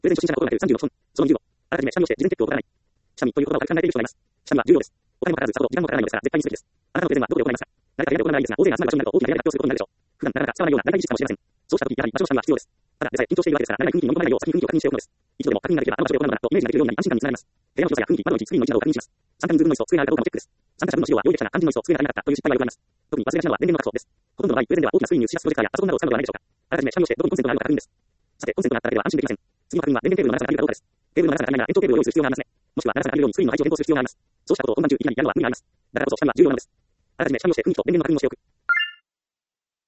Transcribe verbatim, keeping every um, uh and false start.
プレゼン初心者のことなくさんじゅうろっぷん。そのにじゅうを。あらかじめ下見をして事前チェックを行わない。下見という言葉を軽く考えている人がいます。下見は重要です。お金もかからず、さほど時間もかからないのですが、絶対にすべきです。あなたのプレゼンはどこで行いますか？誰かとやることならいいですが、大勢が集まる場所になると大きなやりが発表することになるでしょう。普段なかなか使わないような誰かに使うかもしれません。そうした時、やはり場所の下見は必要です。ただでさえ緊張しているわけですから、長い雰囲気に飲み込まないよう先に雰囲気を確認しておくのです。一度でも確認ができればあの場所で行うのだとイメージができるようになり安心感につながります。部屋の広さや雰囲気、窓の位置、スクリーンの位置などを確認します。参加人数分の椅子と机があるかどうかもチェックです。参加者分の資料は用意できたが肝心の椅子と机が足りなかったという失敗がよくあります。特に忘れがちなのは電源の確保です。ほとんどの場合、プレゼンでは大きなスクリーンに映し出すプロジェクターやパソコンなどを使うのではないでしょうか。あらかじめ下見をしてどこにコンセントがあるのか確認です。さて、コンセントがあっただけでは安心できません。次の確認は電源ケーブルの長さが足りるかどうかです。ケーブルの長さが足りないなら延長ケーブルを用意する必要がありますね。もしくは長さが足りるようにスクリーンの配置を変更する必要があります。そうしたことを本番中いきなりやるのは無理があります。だからこそ下見は重要なのです。あらかじめ下見をして雰囲気と電源の確認をしておく。